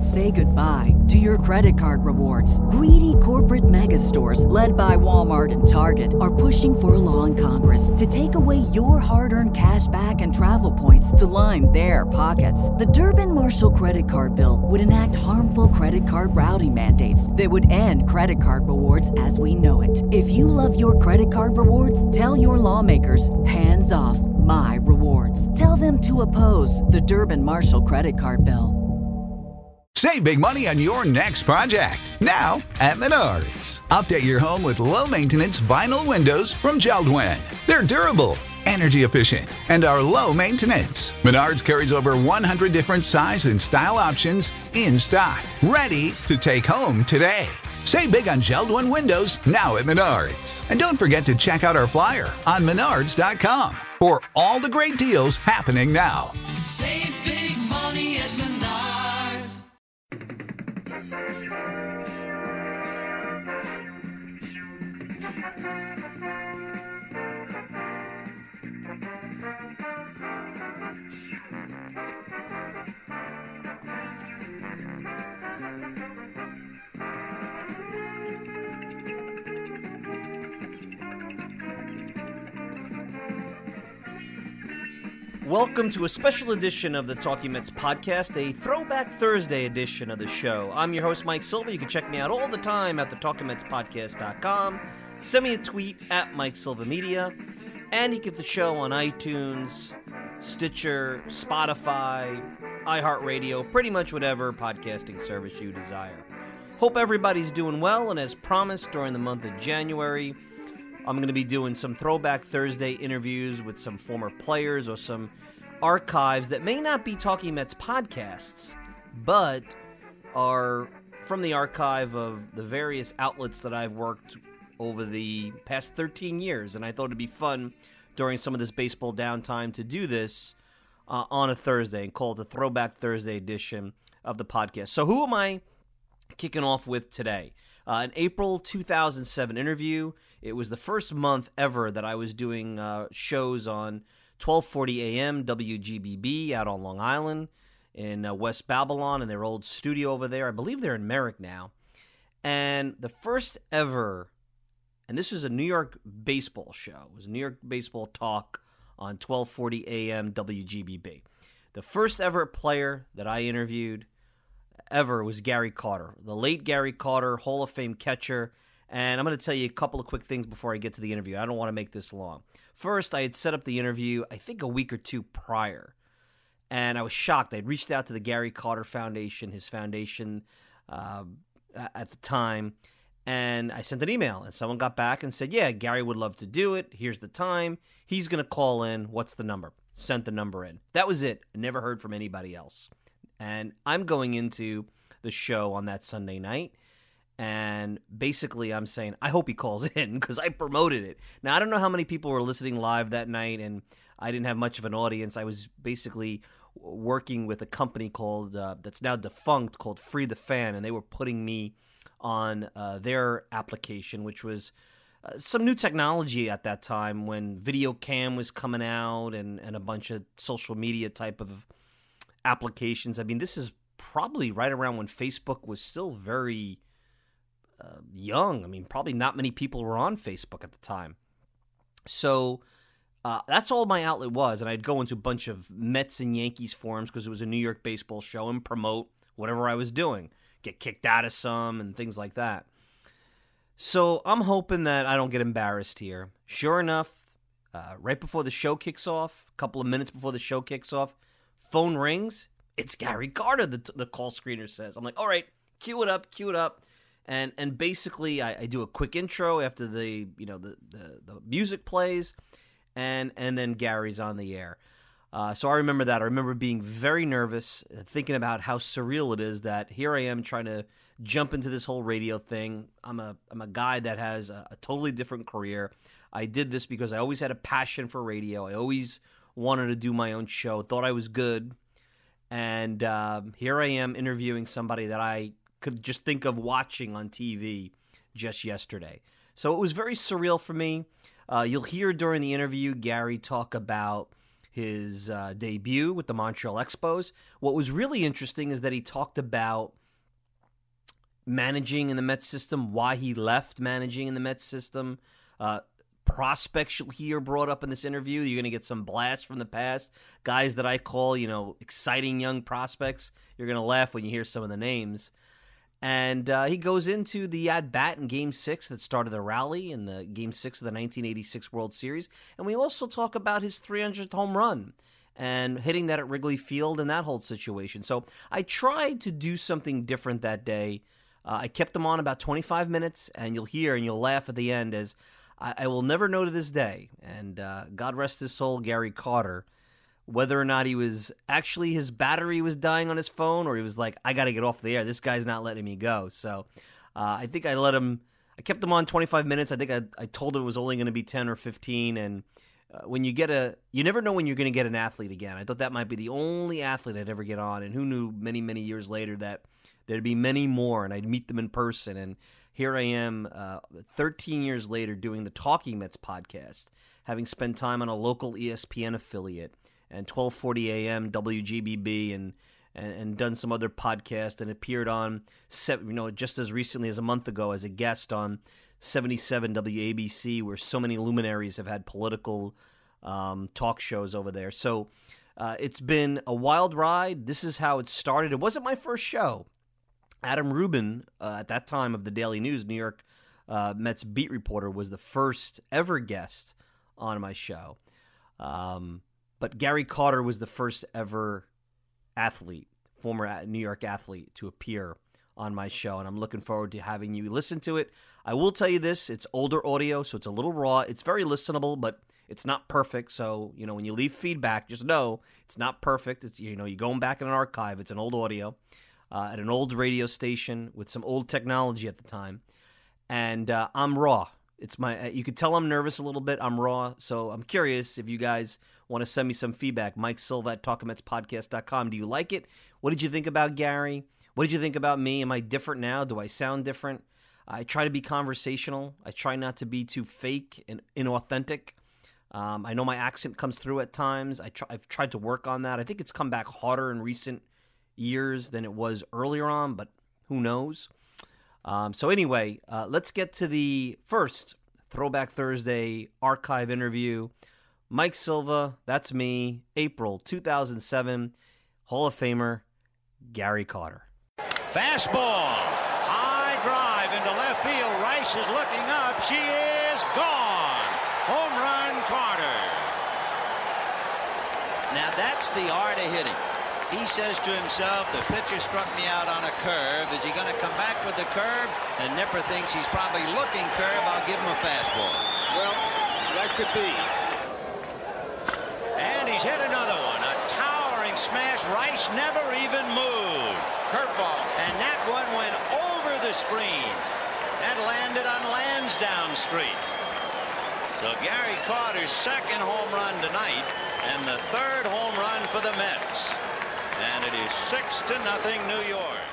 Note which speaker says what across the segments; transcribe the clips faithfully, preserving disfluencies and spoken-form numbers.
Speaker 1: Say goodbye to your credit card rewards. Greedy corporate mega stores, led by Walmart and Target, are pushing for a law in Congress to take away your hard-earned cash back and travel points to line their pockets. The Durbin-Marshall credit card bill would enact harmful credit card routing mandates that would end credit card rewards as we know it. If you love your credit card rewards, tell your lawmakers, hands off my rewards. Tell them to oppose the Durbin-Marshall credit card bill.
Speaker 2: Save big money on your next project, now at Menards. Update your home with low-maintenance vinyl windows from Jeld-Wen. They're durable, energy efficient, and are low maintenance. Menards carries over one hundred different size and style options in stock, ready to take home today. Save big on Jeld-Wen windows now at Menards. And don't forget to check out our flyer on menards dot com for all the great deals happening now.
Speaker 3: Save big money at Menards.
Speaker 4: Welcome to a special edition of the Talking Mets podcast, a Throwback Thursday edition of the show. I'm your host, Mike Silva. You can check me out all the time at the talking mets podcast dot com. Send me a tweet at Mike Silva Media, and you get the show on iTunes, Stitcher, Spotify, iHeartRadio, pretty much whatever podcasting service you desire. Hope everybody's doing well, and as promised during the month of January, I'm going to be doing some Throwback Thursday interviews with some former players or some archives that may not be Talking Mets podcasts, but are from the archive of the various outlets that I've worked over the past thirteen years. And I thought it'd be fun during some of this baseball downtime to do this uh, on a Thursday and call it the Throwback Thursday edition of the podcast. So who am I kicking off with today? Uh, an April two thousand seven interview. It was the first month ever that I was doing uh, shows on twelve forty a.m. W G B B out on Long Island in uh, West Babylon in their old studio over there. I believe they're in Merrick now. And the first ever, and this was a New York baseball show. It was New York baseball talk on twelve forty a.m. W G B B. The first ever player that I interviewed ever was Gary Carter, the late Gary Carter, Hall of Fame catcher. And I'm going to tell you a couple of quick things before I get to the interview. I don't want to make this long. First, I had set up the interview, I think a week or two prior, and I was shocked. I had reached out to the Gary Carter Foundation, his foundation uh, at the time, and I sent an email, and someone got back and said, yeah, Gary would love to do it. Here's the time. He's going to call in. What's the number? Sent the number in. That was it. I never heard from anybody else. And I'm going into the show on that Sunday night, and basically I'm saying, I hope he calls in because I promoted it. Now, I don't know how many people were listening live that night, and I didn't have much of an audience. I was basically working with a company called uh, that's now defunct called Free the Fan, and they were putting me on uh, their application, which was uh, some new technology at that time when video cam was coming out and, and a bunch of social media type of applications. I mean, this is probably right around when Facebook was still very uh, young. I mean, probably not many people were on Facebook at the time. So uh, that's all my outlet was, and I'd go into a bunch of Mets and Yankees forums because it was a New York baseball show and promote whatever I was doing, get kicked out of some and things like that. So I'm hoping that I don't get embarrassed here. Sure enough, uh, right before the show kicks off, a couple of minutes before the show kicks off, phone rings. It's Gary Carter, the, the call screener says. I'm like, all right, cue it up, cue it up. And and basically I, I do a quick intro after the you know the, the, the music plays, and and then Gary's on the air. Uh, so I remember that. I remember being very nervous, thinking about how surreal it is that here I am trying to jump into this whole radio thing. I'm a I'm a guy that has a, a totally different career. I did this because I always had a passion for radio. I always wanted to do my own show, thought I was good. And uh, here I am interviewing somebody that I could just think of watching on T V just yesterday. So it was very surreal for me. Uh, you'll hear during the interview Gary talk about his uh, debut with the Montreal Expos. What was really interesting is that he talked about managing in the Mets system, why he left managing in the Mets system. Uh, prospects you'll hear brought up in this interview. You're going to get some blasts from the past. Guys that I call, you know, exciting young prospects. You're going to laugh when you hear some of the names. And uh, he goes into the at-bat in Game six that started the rally in the Game six of the nineteen eighty-six World Series. And we also talk about his three hundredth home run and hitting that at Wrigley Field and that whole situation. So I tried to do something different that day. Uh, I kept him on about twenty-five minutes, and you'll hear and you'll laugh at the end as I, I will never know to this day, and uh, God rest his soul, Gary Carter, whether or not he was actually his battery was dying on his phone or he was like, I got to get off the air. This guy's not letting me go. So uh, I think I let him, I kept him on twenty-five minutes. I think I, I told him it was only going to be ten or fifteen, and uh, when you get a, you never know when you're going to get an athlete again. I thought that might be the only athlete I'd ever get on, and who knew many, many years later that there'd be many more, and I'd meet them in person. And here I am, uh, thirteen years later, doing the Talking Mets podcast, having spent time on a local E S P N affiliate and twelve forty A M W G B B, and, and and done some other podcasts, and appeared on, you know, just as recently as a month ago as a guest on seventy-seven W A B C, where so many luminaries have had political um, talk shows over there. So uh, it's been a wild ride. This is how it started. It wasn't my first show. Adam Rubin, uh, at that time of the Daily News, New York uh, Mets beat reporter, was the first ever guest on my show. Um, but Gary Carter was the first ever athlete, former New York athlete, to appear on my show, and I'm looking forward to having you listen to it. I will tell you this, it's older audio, so it's a little raw. It's very listenable, but it's not perfect. So, you know, when you leave feedback, just know it's not perfect. It's, you know, you're going back in an archive. It's an old audio. Uh, at an old radio station with some old technology at the time, and uh, I'm raw. It's my. You could tell I'm nervous a little bit. I'm raw, so I'm curious if you guys want to send me some feedback. Mike Silva at talking mets podcast dot com. Do you like it? What did you think about Gary? What did you think about me? Am I different now? Do I sound different? I try to be conversational. I try not to be too fake and inauthentic. Um, I know my accent comes through at times. I try, I've tried to work on that. I think it's come back harder in recent years than it was earlier on, but who knows? Um, so anyway, uh, let's get to the first Throwback Thursday archive interview. Mike Silva, that's me, April two thousand seven, Hall of Famer Gary Carter.
Speaker 5: Fastball, high drive into left field. Rice is looking up. She is gone. Home run, Carter. Now that's the art of hitting. He says to himself, the pitcher struck me out on a curve. Is he going to come back with the curve? And Nipper thinks he's probably looking curve. I'll give him a fastball.
Speaker 6: Well, that could be.
Speaker 5: And he's hit another one. A towering smash. Rice never even moved.
Speaker 6: Curveball.
Speaker 5: And that one went over the screen and landed on Lansdowne Street. So Gary Carter's second home run tonight and the third home run for the Mets. And it is six to nothing New York.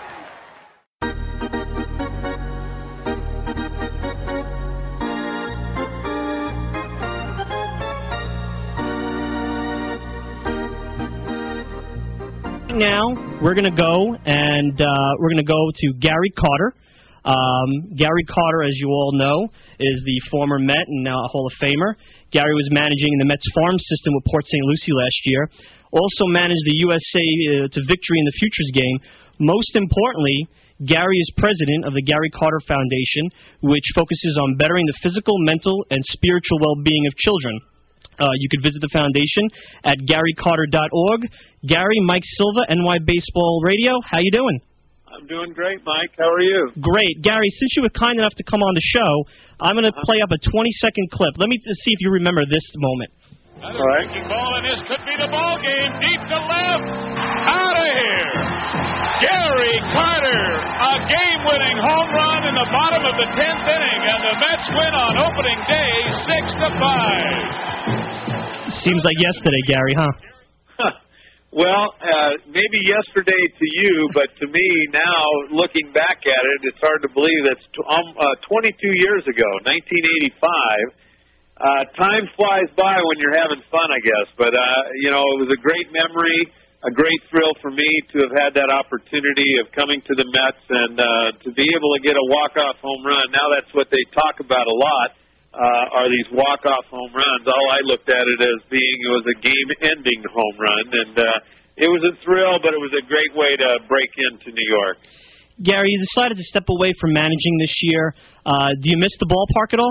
Speaker 7: Now we're going to go and uh, we're going to go to Gary Carter. Um, Gary Carter, as you all know, is the former Met and now a Hall of Famer. Gary was managing the Mets farm system with Port Saint Lucie last year. Also managed the U S A uh, to victory in the Futures game. Most importantly, Gary is president of the Gary Carter Foundation, which focuses on bettering the physical, mental, and spiritual well-being of children. Uh, you could visit the foundation at gary carter dot org. Gary, Mike Silva, N Y Baseball Radio. How you doing?
Speaker 6: I'm doing great, Mike. How are you?
Speaker 7: Great. Gary, since you were kind enough to come on the show, I'm going to play up a twenty-second clip. Let me see if you remember this moment.
Speaker 6: All right.
Speaker 8: Ball, and this could be the ball game. Deep to left. Out of here. Gary Carter, a game-winning home run in the bottom of the tenth inning, and the Mets win on opening day, six to five.
Speaker 7: Seems like yesterday, Gary, huh?
Speaker 6: Well, uh, maybe yesterday to you, but to me now, looking back at it, it's hard to believe that's t- um, uh, twenty-two years ago, nineteen eighty-five. uh, time flies by when you're having fun, I guess. But, uh, you know, it was a great memory, a great thrill for me to have had that opportunity of coming to the Mets and uh, to be able to get a walk-off home run. Now that's what they talk about a lot, uh, are these walk-off home runs. All I looked at it as being it was a game-ending home run. And uh, it was a thrill, but it was a great way to break into New York.
Speaker 7: Gary, you decided to step away from managing this year. Uh, do you miss the ballpark at all?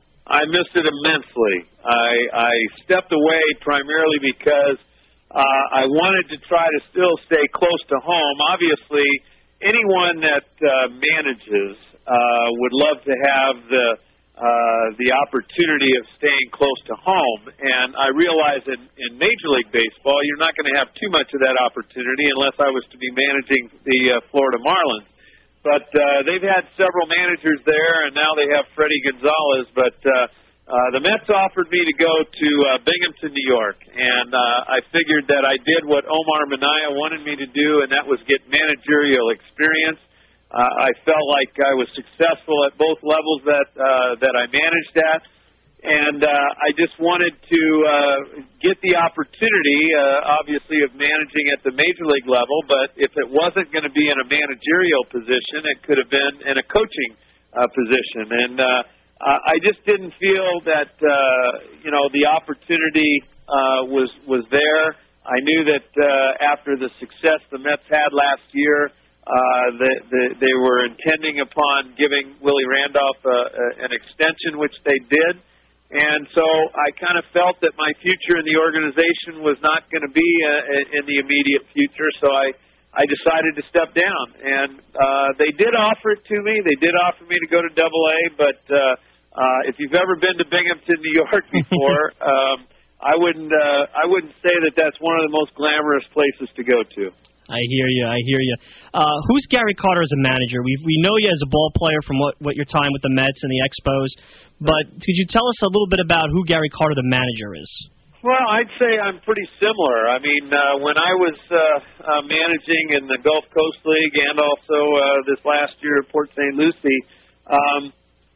Speaker 6: I missed it immensely. I, I stepped away primarily because uh, I wanted to try to still stay close to home. Obviously, anyone that uh, manages uh, would love to have the uh, the opportunity of staying close to home. And I realize in, in Major League Baseball, you're not going to have too much of that opportunity unless I was to be managing the uh, Florida Marlins. But uh, they've had several managers there, and now they have Freddie Gonzalez. But uh, uh, the Mets offered me to go to uh, Binghamton, New York, and uh, I figured that I did what Omar Minaya wanted me to do, and that was get managerial experience. Uh, I felt like I was successful at both levels that uh, that I managed at. And uh, I just wanted to uh, get the opportunity, uh, obviously, of managing at the Major League level. But if it wasn't going to be in a managerial position, it could have been in a coaching uh, position. And uh, I just didn't feel that, uh, you know, the opportunity uh, was was there. I knew that uh, after the success the Mets had last year, uh, the, the, they were intending upon giving Willie Randolph uh, uh, an extension, which they did. And so I kind of felt that my future in the organization was not going to be uh, in the immediate future, so I, I decided to step down. And uh, they did offer it to me. They did offer me to go to Double A, but uh, uh, if you've ever been to Binghamton, New York before, um, I wouldn't uh, I wouldn't say that that's one of the most glamorous places to go to.
Speaker 7: I hear you. I hear you. Uh, who's Gary Carter as a manager? We we know you as a ball player from what, what your time with the Mets and the Expos, but could you tell us a little bit about who Gary Carter, the manager, is?
Speaker 6: Well, I'd say I'm pretty similar. I mean, uh, when I was uh, uh, managing in the Gulf Coast League and also uh, this last year at Port Saint Lucie, um,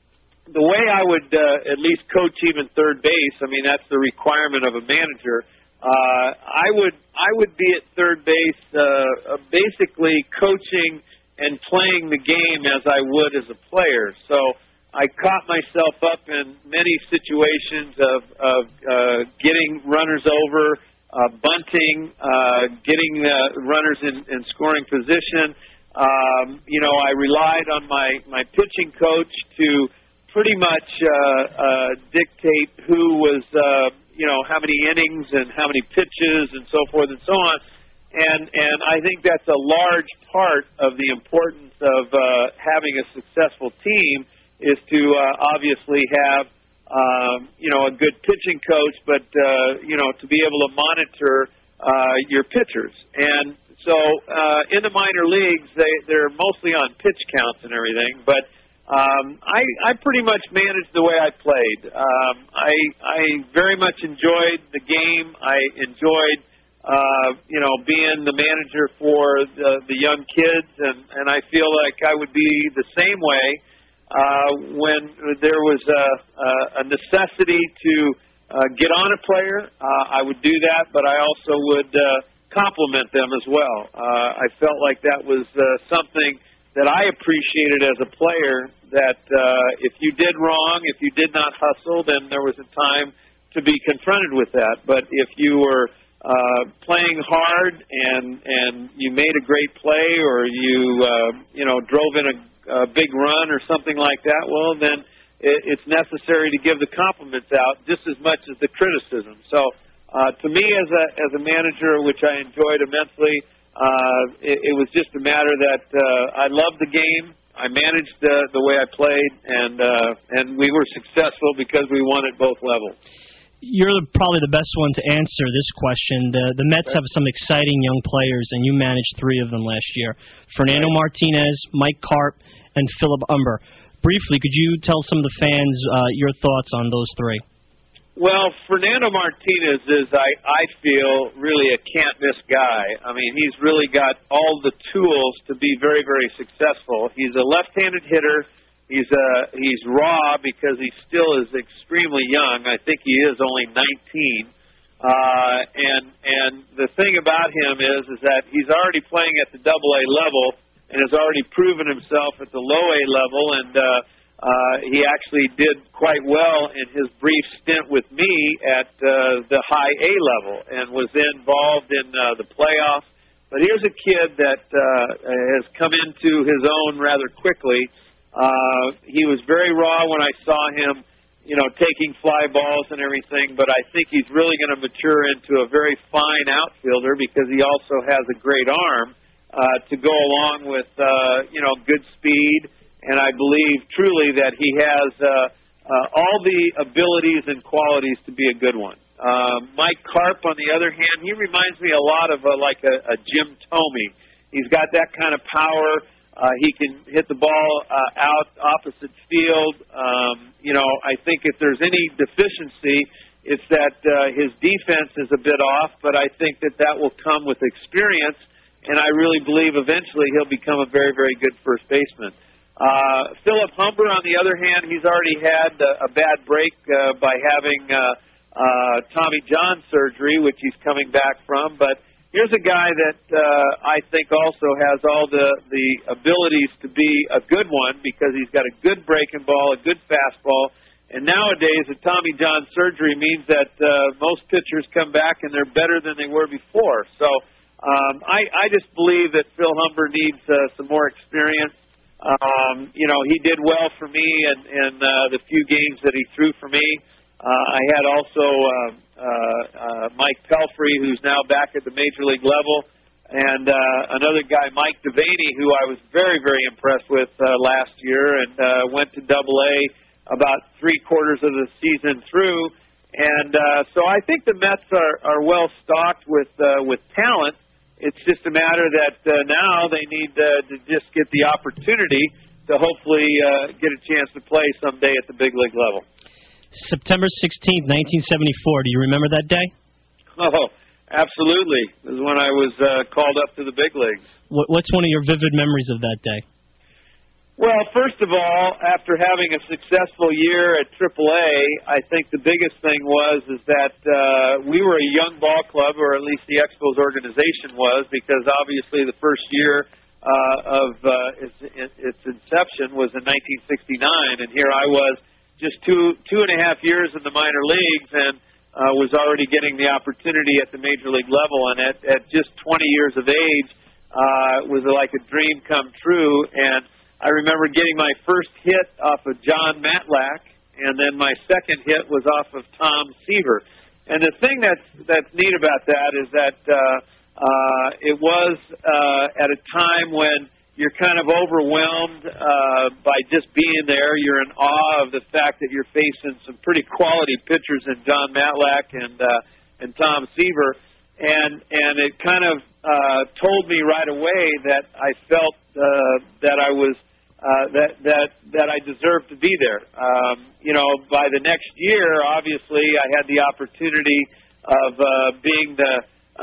Speaker 6: the way I would uh, at least coach even third base, I mean, that's the requirement of a manager. Uh, I would I would be at third base uh, basically coaching and playing the game as I would as a player. So I caught myself up in many situations of, of uh, getting runners over, uh, bunting, uh, getting uh, runners in, in scoring position. Um, you know, I relied on my, my pitching coach to pretty much uh, uh, dictate who was uh, you know, how many innings and how many pitches and so forth and so on. And and I think that's a large part of the importance of uh, having a successful team is to uh, obviously have, um, you know, a good pitching coach, but, uh, you know, to be able to monitor uh, your pitchers. And so uh, in the minor leagues, they, they're mostly on pitch counts and everything, but Um, I, I pretty much managed the way I played. Um, I, I very much enjoyed the game. I enjoyed, uh, you know, being the manager for the, the young kids, and, and I feel like I would be the same way uh, when there was a, a necessity to uh, get on a player. Uh, I would do that, but I also would uh, compliment them as well. Uh, I felt like that was uh, something that I appreciated as a player, that uh, if you did wrong, if you did not hustle, then there was a time to be confronted with that. But if you were uh, playing hard and and you made a great play, or you uh, you know drove in a, a big run or something like that, well, then it, it's necessary to give the compliments out just as much as the criticism. So uh, to me, as a as a manager, which I enjoyed immensely, uh, it, it was just a matter that uh, I loved the game. I managed uh, the way I played, and uh, and we were successful because we won at both levels.
Speaker 7: You're probably the best one to answer this question. The, the Mets have some exciting young players, and you managed three of them last year. Fernando Martinez, Mike Carp, and Philip Humber. Briefly, could you tell some of the fans uh, your thoughts on those three?
Speaker 6: Well, Fernando Martinez is, I, I feel, really a can't-miss guy. I mean, he's really got all the tools to be very, very successful. He's a left-handed hitter He's uh, he's raw because he still is extremely young. I think he is only nineteen. Uh, and and the thing about him is is that he's already playing at the double A level and has already proven himself at the low A level, and uh, uh, he actually did quite well in his brief stint with me at uh, the high A level and was involved in uh, the playoffs. But here's a kid that uh, has come into his own rather quickly. Uh, he was very raw when I saw him, you know, taking fly balls and everything, but I think he's really going to mature into a very fine outfielder because he also has a great arm uh, to go along with, uh, you know, good speed, and I believe truly that he has uh, uh, all the abilities and qualities to be a good one. Uh, Mike Karp, on the other hand, he reminds me a lot of uh, like a, a Jim Thome. He's got that kind of power. Uh, he can hit the ball uh, out opposite field. Um, you know, I think if there's any deficiency, it's that uh, his defense is a bit off, but I think that that will come with experience, and I really believe eventually he'll become a very, very good first baseman. Uh, Philip Humber, on the other hand, he's already had a, a bad break uh, by having uh, uh, Tommy John surgery, which he's coming back from, but here's a guy that uh, I think also has all the, the abilities to be a good one because he's got a good breaking ball, a good fastball, and nowadays a Tommy John surgery means that uh, most pitchers come back and they're better than they were before. So um, I, I just believe that Phil Humber needs uh, some more experience. Um, you know, he did well for me in, in uh, the few games that he threw for me. Uh, I had also uh, uh, uh, Mike Pelfrey, who's now back at the major league level, and uh, another guy, Mike Devaney, who I was very, very impressed with uh, last year, and uh, went to Double A about three quarters of the season through. And uh, so I think the Mets are, are well stocked with uh, with talent. It's just a matter that uh, now they need uh, to just get the opportunity to hopefully uh, get a chance to play someday at the big league level.
Speaker 7: September sixteenth, nineteen seventy-four. Do you remember that day?
Speaker 6: Oh, absolutely. It was when I was uh, called up to the big leagues.
Speaker 7: What, what's one of your vivid memories of that day?
Speaker 6: Well, first of all, after having a successful year at triple A, I think the biggest thing was is that uh, we were a young ball club, or at least the Expos organization was, because obviously the first year uh, of uh, its, its inception was in nineteen sixty-nine, and here I was just two two and a half years in the minor leagues and uh, was already getting the opportunity at the major league level. And at, at just twenty years of age, uh, it was like a dream come true. And I remember getting my first hit off of John Matlack, and then my second hit was off of Tom Seaver. And the thing that's, that's neat about that is that uh, uh, it was uh, at a time when you're kind of overwhelmed uh, by just being there. You're in awe of the fact that you're facing some pretty quality pitchers in John Matlack and uh, and Tom Seaver, and and it kind of uh, told me right away that I felt uh, that I was uh, that that that I deserved to be there. Um, you know, by the next year, obviously, I had the opportunity of uh, being the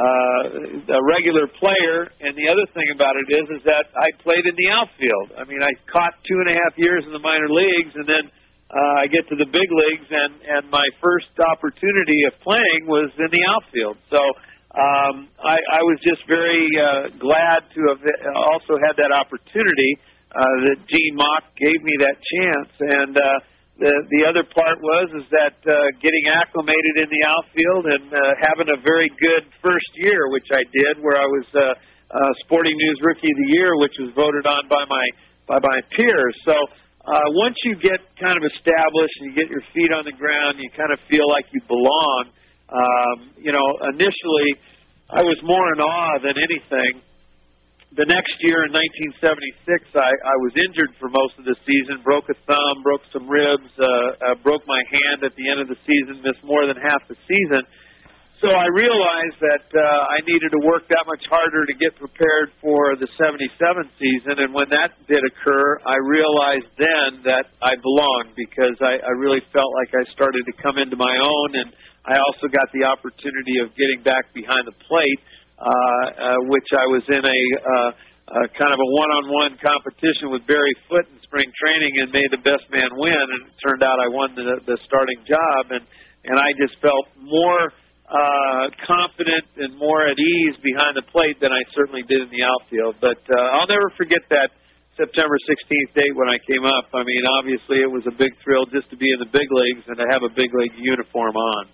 Speaker 6: Uh, a regular player, and the other thing about it is is that I played in the outfield. I mean, I caught two and a half years in the minor leagues, and then uh, I get to the big leagues, and, and my first opportunity of playing was in the outfield. So um, I, I was just very uh, glad to have also had that opportunity uh, that Gene Mauch gave me that chance, and uh, The the other part was is that uh, getting acclimated in the outfield and uh, having a very good first year, which I did, where I was uh, uh, Sporting News Rookie of the Year, which was voted on by my by my peers. So uh, once you get kind of established and you get your feet on the ground, you kind of feel like you belong. Um, you know, initially I was more in awe than anything. The next year in nineteen seventy-six, I, I was injured for most of the season, broke a thumb, broke some ribs, uh, uh, broke my hand at the end of the season, missed more than half the season. So I realized that uh, I needed to work that much harder to get prepared for the seventy-seven season, and when that did occur, I realized then that I belonged because I, I really felt like I started to come into my own, and I also got the opportunity of getting back behind the plate. Uh, uh, which I was in a uh, uh, kind of a one-on-one competition with Barry Foote in spring training and made the best man win. And it turned out I won the, the starting job, and and I just felt more uh, confident and more at ease behind the plate than I certainly did in the outfield. But uh, I'll never forget that September sixteenth date when I came up. I mean, obviously it was a big thrill just to be in the big leagues and to have a big league uniform on.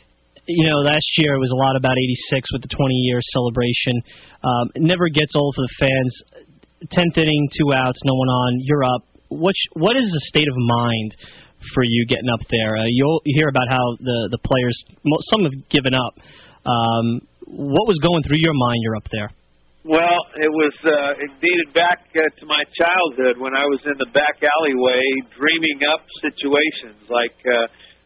Speaker 7: You know, last year it was a lot about eighty-six with the twenty-year celebration. Um, it never gets old for the fans. tenth inning, two outs, no one on, you're up. What, what is the state of mind for you getting up there? Uh, you'll you hear about how the, the players, some have given up. Um, what was going through your mind you're up there?
Speaker 6: Well, it was uh, it dated back uh, to my childhood when I was in the back alleyway dreaming up situations like, uh,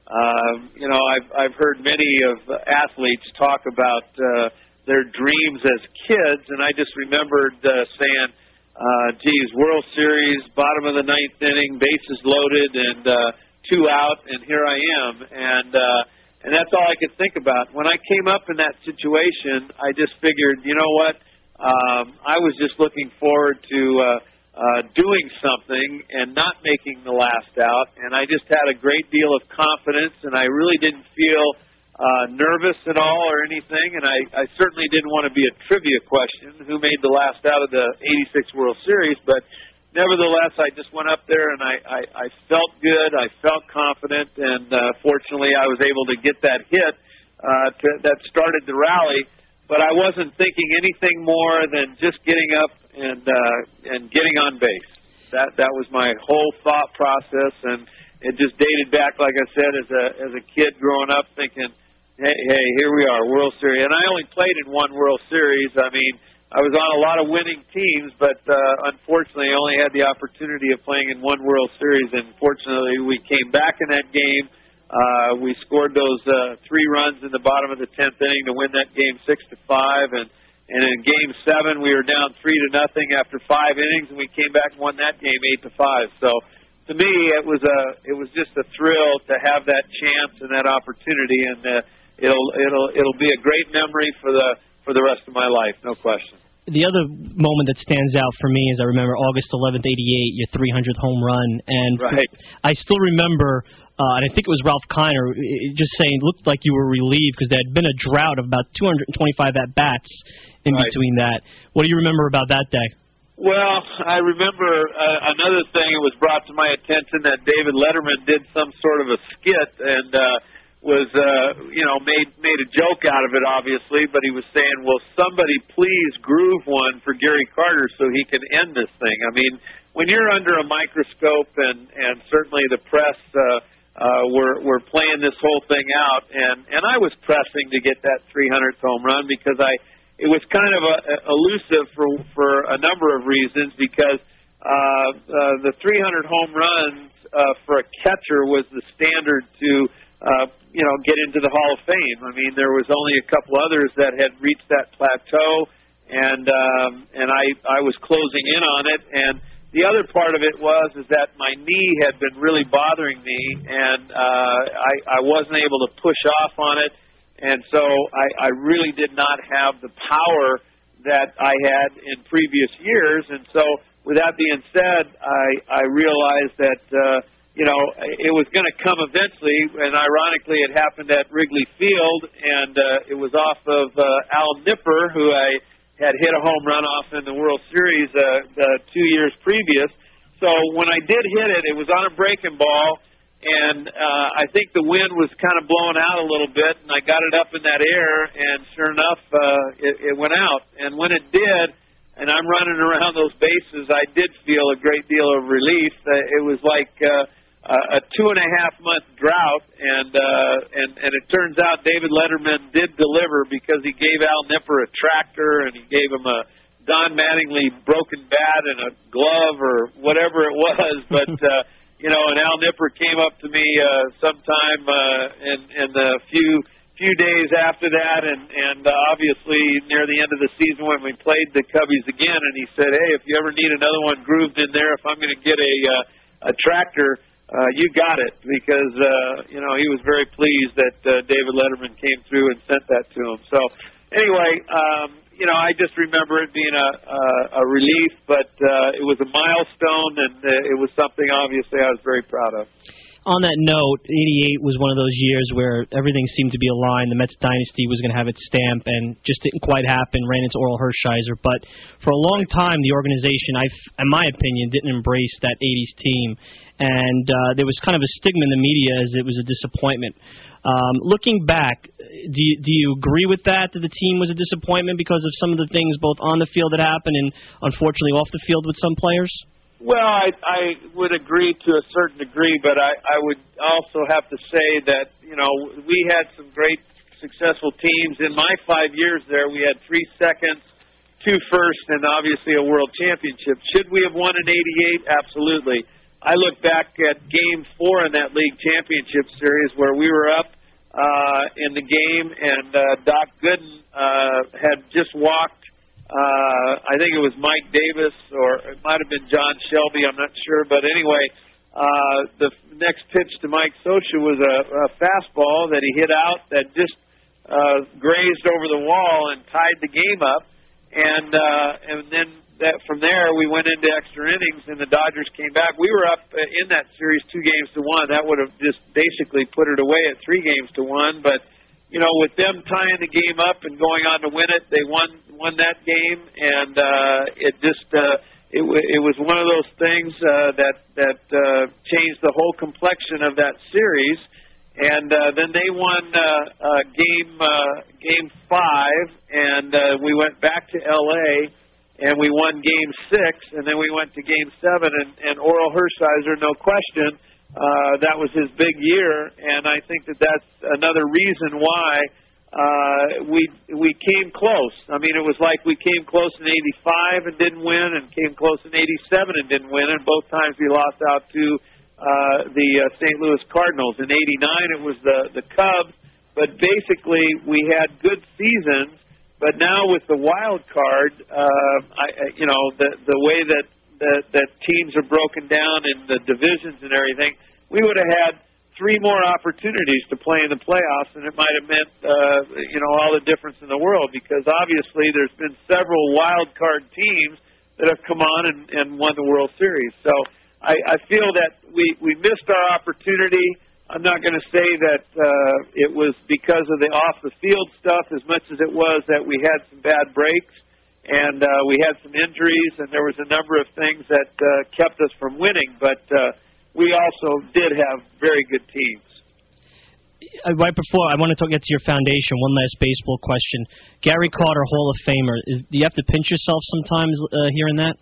Speaker 6: um, you know, I've, I've heard many of athletes talk about uh, their dreams as kids, and I just remembered uh, saying, uh, geez, World Series, bottom of the ninth inning, bases loaded, and uh, two out, and here I am. And uh, and that's all I could think about. When I came up in that situation, I just figured, you know what, um, I was just looking forward to uh, uh, doing something and not making the last out, and I just had a great deal of confidence, and I really didn't feel uh, nervous at all or anything, and I, I certainly didn't want to be a trivia question, who made the last out of the eighty-six World Series, but nevertheless, I just went up there and I, I, I felt good, I felt confident, and uh, fortunately I was able to get that hit uh, to, that started the rally, but I wasn't thinking anything more than just getting up and uh, and getting on base. That that was my whole thought process, and it just dated back, like I said, as a as a kid growing up thinking, hey, hey, here we are, World Series. And I only played in one World Series. I mean, I was on a lot of winning teams, but uh, unfortunately I only had the opportunity of playing in one World Series, and fortunately we came back in that game. Uh, we scored those uh, three runs in the bottom of the tenth inning to win that game six to five, and and in Game Seven we were down three to nothing after five innings, and we came back and won that game eight to five. So to me, it was a it was just a thrill to have that chance and that opportunity, and uh, it'll it'll it'll be a great memory for the for the rest of my life, no question.
Speaker 7: The other moment that stands out for me is I remember August eleventh, eighty-eight, your three hundredth home run, and
Speaker 6: right.
Speaker 7: I still remember, uh, and I think it was Ralph Kiner, just saying it looked like you were relieved because there had been a drought of about two hundred twenty-five at-bats in
Speaker 6: right.
Speaker 7: between that. What do you remember about that day?
Speaker 6: Well, I remember uh, another thing. It was brought to my attention that David Letterman did some sort of a skit and uh, was, uh, you know, made made a joke out of it, obviously, but he was saying, will somebody please groove one for Gary Carter so he can end this thing? I mean, when you're under a microscope and, and certainly the press uh, uh, were, were playing this whole thing out, and, and I was pressing to get that three hundredth home run because I it was kind of a, a elusive for, for a number of reasons because uh, uh, the three hundred home runs uh, for a catcher was the standard to Uh, you know, get into the Hall of Fame. I mean, there was only a couple others that had reached that plateau, and um, and I I was closing in on it. And the other part of it was is that my knee had been really bothering me, and uh, I I wasn't able to push off on it, and so I I really did not have the power that I had in previous years. And so, with that being said, I I realized that. Uh, You know, it was going to come eventually, and ironically it happened at Wrigley Field, and uh, it was off of uh, Al Nipper, who I had hit a home run off in the World Series uh, uh, two years previous. So when I did hit it, it was on a breaking ball, and uh, I think the wind was kind of blowing out a little bit, and I got it up in that air, and sure enough, uh, it, it went out. And when it did, and I'm running around those bases, I did feel a great deal of relief. Uh, it was like... Uh, Uh, a two and a half month drought, and uh, and and it turns out David Letterman did deliver because he gave Al Nipper a tractor and he gave him a Don Mattingly broken bat and a glove or whatever it was. But uh, you know, and Al Nipper came up to me uh, sometime uh, in in the few few days after that, and and uh, obviously near the end of the season when we played the Cubbies again, and he said, "Hey, if you ever need another one grooved in there, if I'm going to get a uh, a tractor." Uh, you got it, because, uh, you know, he was very pleased that uh, David Letterman came through and sent that to him. So, anyway, um, you know, I just remember it being a, a, a relief, but uh, it was a milestone, and uh, it was something, obviously, I was very proud of.
Speaker 7: On that note, eighty-eight was one of those years where everything seemed to be aligned. The Mets dynasty was going to have its stamp, and just didn't quite happen. Ran into Oral Hershiser, but for a long time, the organization, I, in my opinion, didn't embrace that eighties team, and uh, there was kind of a stigma in the media as it was a disappointment. Um, looking back, do you, do you agree with that, that the team was a disappointment because of some of the things both on the field that happened and unfortunately off the field with some players?
Speaker 6: Well, I, I would agree to a certain degree, but I, I would also have to say that, you know, we had some great successful teams. In my five years there, we had three seconds, two firsts, and obviously a world championship. Should we have won in eighty-eight? Absolutely. I look back at game four in that league championship series where we were up uh, in the game, and uh, Doc Gooden uh, had just walked. Uh, I think it was Mike Davis, or it might have been John Shelby, I'm not sure. But anyway, uh, the next pitch to Mike Scioscia was a, a fastball that he hit out that just uh, grazed over the wall and tied the game up. And uh, and then that from there we went into extra innings, and the Dodgers came back. We were up in that series two games to one. That would have just basically put it away at three games to one. But you know, with them tying the game up and going on to win it, they won won that game, and uh, it just uh, it, w- it was one of those things uh, that that uh, changed the whole complexion of that series. And uh, then they won uh, uh, game uh, game five, and uh, we went back to L A and we won game six, and then we went to game seven, and, and Oral Hershiser, no question. Uh, that was his big year, and I think that that's another reason why uh, we we came close. I mean, it was like we came close in eighty-five and didn't win, and came close in eighty-seven and didn't win, and both times we lost out to uh, the uh, Saint Louis Cardinals. In eighty-nine, it was the the Cubs, but basically we had good seasons. But now with the wild card, uh, I, you know, the the way that That, that teams are broken down in the divisions and everything, we would have had three more opportunities to play in the playoffs, and it might have meant, uh, you know, all the difference in the world, because obviously there's been several wild card teams that have come on and, and won the World Series. So I, I feel that we, we missed our opportunity. I'm not going to say that uh, it was because of the off-the-field stuff as much as it was that we had some bad breaks. And uh, we had some injuries, and there was a number of things that uh, kept us from winning. But uh, we also did have very good teams.
Speaker 7: Right before, I want to talk, get to your foundation. One last baseball question. Gary Carter, Hall of Famer. Is, do you have to pinch yourself sometimes uh, hearing that?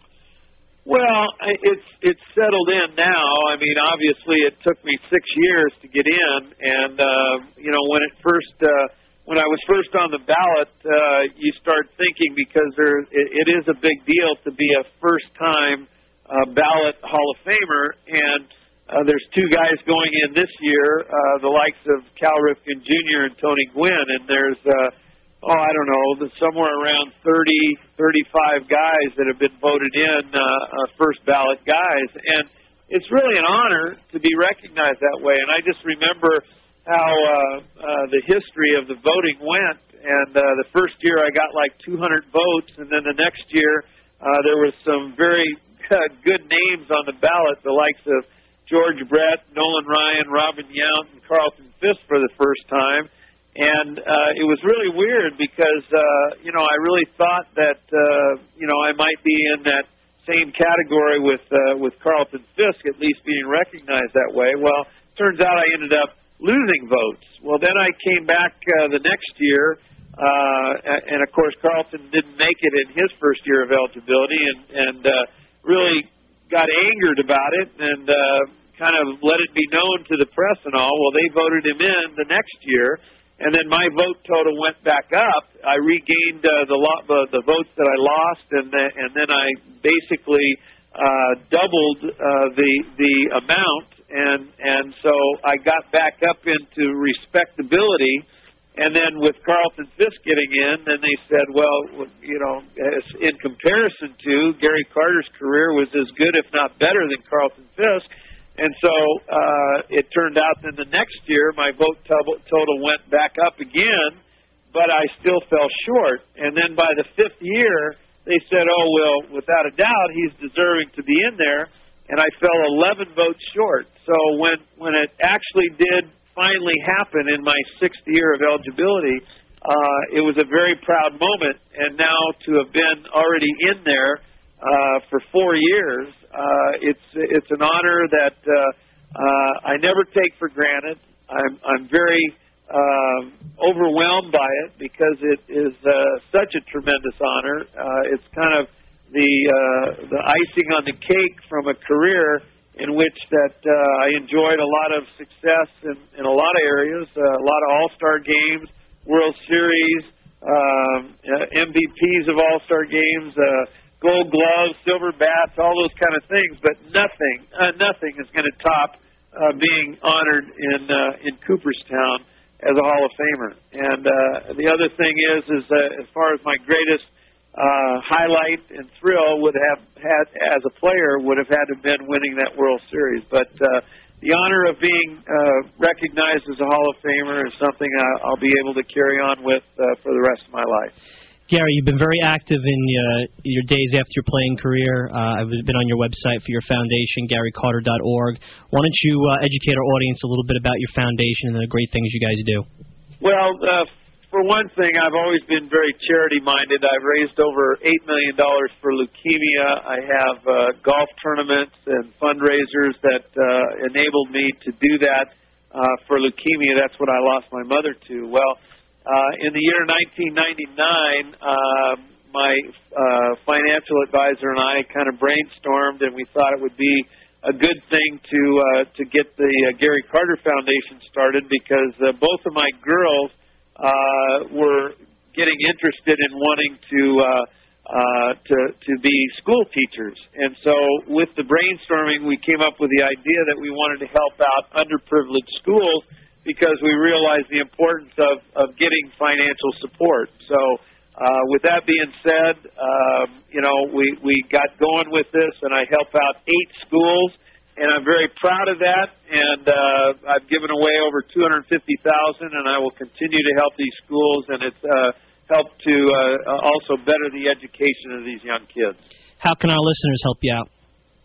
Speaker 6: Well, it's it's settled in now. I mean, obviously, it took me six years to get in. And, uh, you know, when it first... Uh, When I was first on the ballot, uh, you start thinking, because there, it, it is a big deal to be a first-time uh, ballot Hall of Famer, and uh, there's two guys going in this year, uh, the likes of Cal Ripken Junior and Tony Gwynn, and there's, uh, oh, I don't know, there's somewhere around thirty, thirty-five guys that have been voted in uh, uh, first-ballot guys, and it's really an honor to be recognized that way. And I just remember how uh, uh, the history of the voting went, and uh, the first year I got like two hundred votes, and then the next year uh, there was some very good names on the ballot, the likes of George Brett, Nolan Ryan, Robin Yount, and Carlton Fisk for the first time. And uh, it was really weird because, uh, you know, I really thought that, uh, you know, I might be in that same category with uh, with Carlton Fisk, at least being recognized that way. Well, turns out I ended up losing votes. Well, then I came back uh, the next year, uh, and of course Carlton didn't make it in his first year of eligibility, and, and uh, really got angered about it, and uh, kind of let it be known to the press and all. Well, they voted him in the next year, and then my vote total went back up. I regained uh, the, lo- the the votes that I lost, and the, and then I basically uh, doubled uh, the the amount. And and so I got back up into respectability, and then with Carlton Fisk getting in, then they said, well, you know, as in comparison to Gary Carter's career was as good, if not better, than Carlton Fisk. And so uh, it turned out that the next year my vote total went back up again, but I still fell short. And then by the fifth year, they said, oh, well, without a doubt, he's deserving to be in there. And I fell eleven votes short. So when, when it actually did finally happen in my sixth year of eligibility, uh, it was a very proud moment. And now to have been already in there uh, for four years, uh, it's it's an honor that uh, uh, I never take for granted. I'm, I'm very uh, overwhelmed by it because it is uh, such a tremendous honor. Uh, it's kind of the uh, the icing on the cake from a career in which that uh, I enjoyed a lot of success in, in a lot of areas, uh, a lot of All-Star games, World Series, um, uh, M V Ps of All-Star games, uh, Gold Gloves, Silver Bats, all those kind of things. But nothing, uh, nothing is going to top uh, being honored in uh, in Cooperstown as a Hall of Famer. And uh, the other thing is, is uh, as far as my greatest Uh, highlight and thrill would have had as a player would have had to have been winning that World Series. But uh, the honor of being uh, recognized as a Hall of Famer is something I, I'll be able to carry on with uh, for the rest of my life.
Speaker 7: Gary, you've been very active in uh, your days after your playing career. Uh, I've been on your website for your foundation, gary carter dot org. Why don't you uh, educate our audience a little bit about your foundation and the great things you guys do?
Speaker 6: Well, uh, for one thing, I've always been very charity-minded. I've raised over eight million dollars for leukemia. I have uh, golf tournaments and fundraisers that uh, enabled me to do that uh, for leukemia. That's what I lost my mother to. Well, uh, in the year nineteen ninety-nine, uh, my uh, financial advisor and I kind of brainstormed, and we thought it would be a good thing to uh, to get the uh, Gary Carter Foundation started because uh, both of my girls Uh, were getting interested in wanting to uh, uh, to to be school teachers, and so with the brainstorming, we came up with the idea that we wanted to help out underprivileged schools because we realized the importance of of getting financial support. So, uh, with that being said, um, you know, we we got going with this, and I help out eight schools. And I'm very proud of that, and uh, I've given away over two hundred fifty thousand dollars, and I will continue to help these schools, and it's uh, helped to uh, also better the education of these young kids.
Speaker 7: How can our listeners help you out?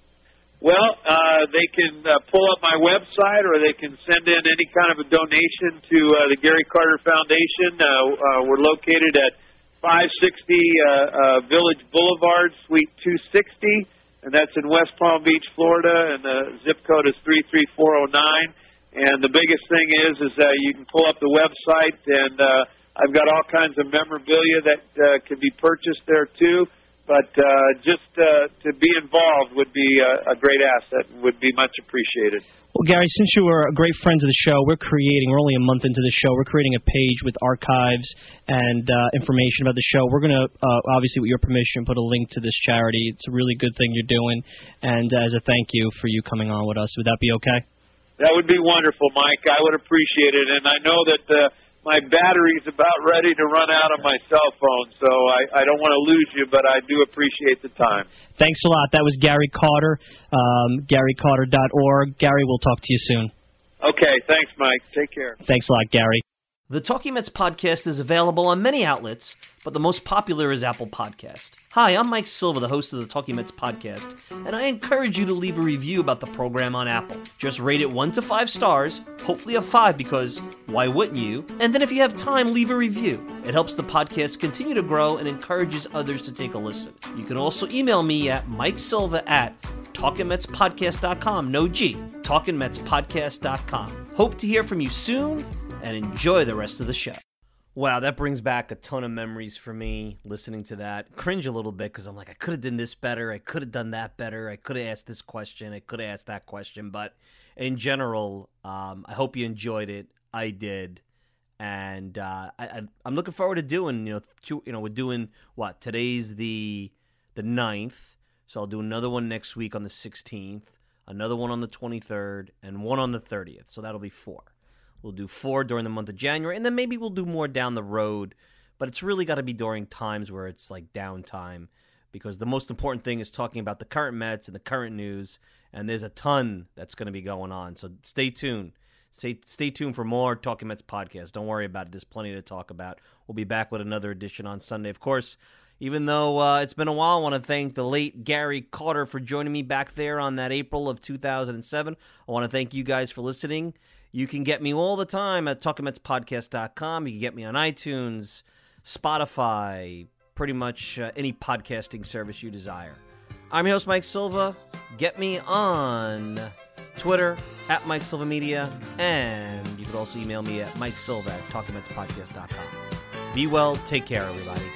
Speaker 6: Well, uh, they can uh, pull up my website, or they can send in any kind of a donation to uh, the Gary Carter Foundation. Uh, uh, we're located at five sixty uh, uh, Village Boulevard, Suite two sixty. And that's in West Palm Beach, Florida, and the zip code is three three four oh nine. And the biggest thing is, is that you can pull up the website, and uh, I've got all kinds of memorabilia that uh, can be purchased there too. But uh, just uh, to be involved would be a, a great asset and would be much appreciated.
Speaker 7: Well, Gary, since you are great friends of the show, we're creating, we're only a month into the show, we're creating a page with archives and uh, information about the show. We're going to, uh, obviously with your permission, put a link to this charity. It's a really good thing you're doing. And uh, as a thank you for you coming on with us, would that be okay?
Speaker 6: That would be wonderful, Mike. I would appreciate it. And I know that uh, my battery's about ready to run out on my cell phone, so I, I don't want to lose you, but I do appreciate the time.
Speaker 7: Thanks a lot. That was Gary Carter, um, gary carter dot org. Gary, we'll talk to you soon.
Speaker 6: Okay, thanks, Mike. Take care.
Speaker 7: Thanks a lot, Gary.
Speaker 4: The Talking Mets podcast is available on many outlets, but the most popular is Apple Podcast. Hi, I'm Mike Silva, the host of the Talking Mets podcast, and I encourage you to leave a review about the program on Apple. Just rate it one to five stars, hopefully a five because why wouldn't you? And then if you have time, leave a review. It helps the podcast continue to grow and encourages others to take a listen. You can also email me at mikesilva at talking mets podcast dot com, no G, talking mets podcast dot com. Hope to hear from you soon, and enjoy the rest of the show. Wow, that brings back a ton of memories for me, listening to that. Cringe a little bit, because I'm like, I could have done this better, I could have done that better, I could have asked this question, I could have asked that question, but in general, um, I hope you enjoyed it. I did, and uh, I, I, I'm looking forward to doing, you know, two, you know, we're doing, what, today's the, the ninth, so I'll do another one next week on the sixteenth, another one on the twenty-third, and one on the thirtieth, so that'll be four. We'll do four during the month of January, and then maybe we'll do more down the road. But it's really got to be during times where it's like downtime, because the most important thing is talking about the current Mets and the current news, and there's a ton that's going to be going on. So stay tuned. Stay, stay tuned for more Talking Mets podcast. Don't worry about it. There's plenty to talk about. We'll be back with another edition on Sunday. Of course, even though uh, it's been a while, I want to thank the late Gary Carter for joining me back there on that April of two thousand seven. I want to thank you guys for listening. You can get me all the time at talking mets podcast dot com. You can get me on iTunes, Spotify, pretty much uh, any podcasting service you desire. I'm your host, Mike Silva. Get me on Twitter, at Mike Silva Media, and you can also email me at Mike Silva at talking mets podcast dot com. Be well. Take care, everybody.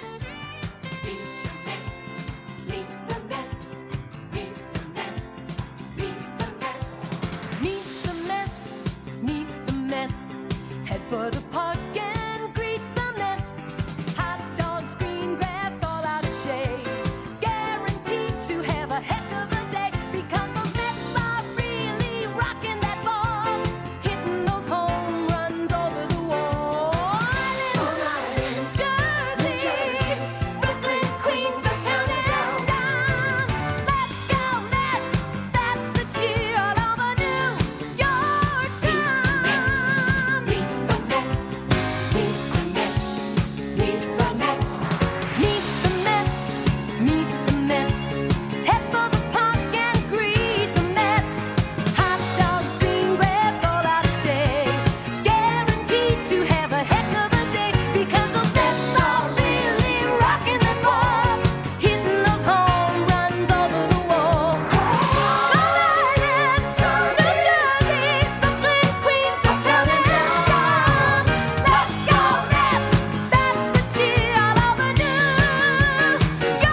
Speaker 9: Meet the Mets, meet the Mets, head for the park and greet the Mets. Hot dogs, green grass, all out of shade. Guaranteed to have a heck of a day because those Mets are really rocking that ball, hitting those home runs over the wall. In Jersey, Brooklyn, Queens are counting down. Let's go Mets, that's the cheer all over New York town. Meet the Mets, meet the Mets, meet the Mets, meet the Mets, meet the Mets. Head for the park and greet the Mets. Hot dogs, green grass, all out of shade. Guaranteed to have a heck of a day because those Mets are really rocking that ball, hitting those home runs over the wall. Long Island, New Jersey, Brooklyn, Queens are counting down. Let's go Mets, that's the cheer all over New York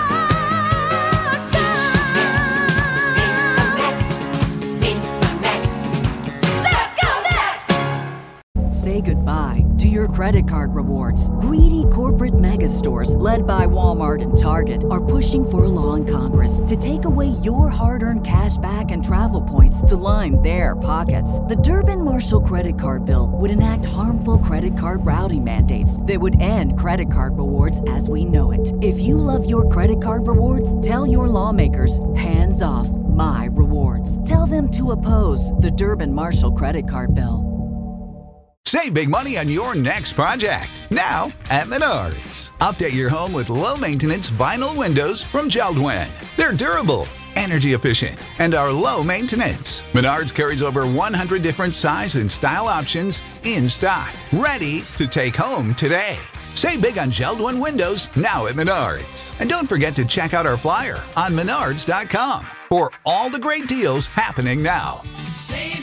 Speaker 9: Let's go Mets!
Speaker 1: Say goodbye to your credit card rewards. Greedy corporate mega stores, led by Walmart and Target, are pushing for a law in Congress to take away your hard-earned cash back and travel points to line their pockets. The Durbin-Marshall credit card bill would enact harmful credit card routing mandates that would end credit card rewards as we know it. If you love your credit card rewards, tell your lawmakers, hands off my rewards. Tell them to oppose the Durbin-Marshall credit card bill.
Speaker 2: Save big money on your next project, now at Menards. Update your home with low-maintenance vinyl windows from Jeld-Wen. They're durable, energy efficient, and are low maintenance. Menards carries over one hundred different size and style options in stock, ready to take home today. Save big on Jeld-Wen windows now at Menards. And don't forget to check out our flyer on menards dot com for all the great deals happening now.
Speaker 3: Save